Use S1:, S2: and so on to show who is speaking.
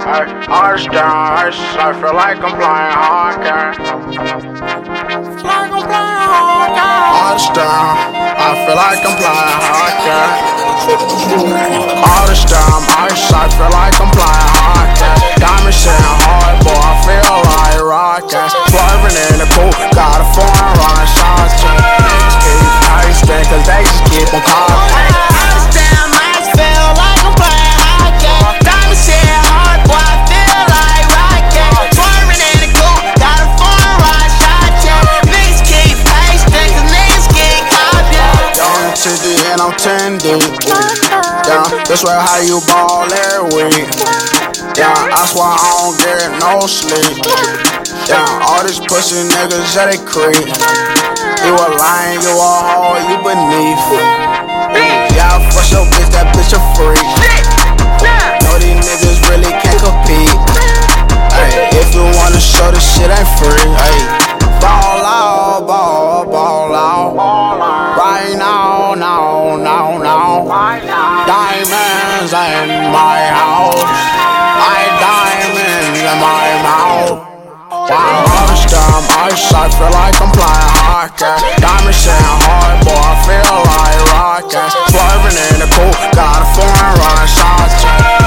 S1: Arch down, ice, I feel like I'm flying hard, Arch down, I feel like I'm flying hard, Arch down, ice, I feel like I'm flying hard, Diamond sitting hard, boy, I feel like rockin'. Swerving in the coupe, got a foreign run, shot check. Niggas keep icing, cause they just keep on calling. And I'm 10 deep. Yeah, that's right how you ball every week. Yeah, I swear I don't get no sleep. Yeah, all these pussy niggas, yeah, they creep. You a lion, you a hoe, you beneath. Yeah, fuck your bitch, that bitch a freak. Know these niggas really can't compete. Ay, if you wanna show this shit ain't free. Ay, ball out, ball out. Right now, diamonds in my house. Diamonds in my mouth. Arch down, ice, I feel like I'm flying hard, Diamonds sitting hard, boy, I feel like rockin'. Swerving in the coupe, got a foreign run, shot check.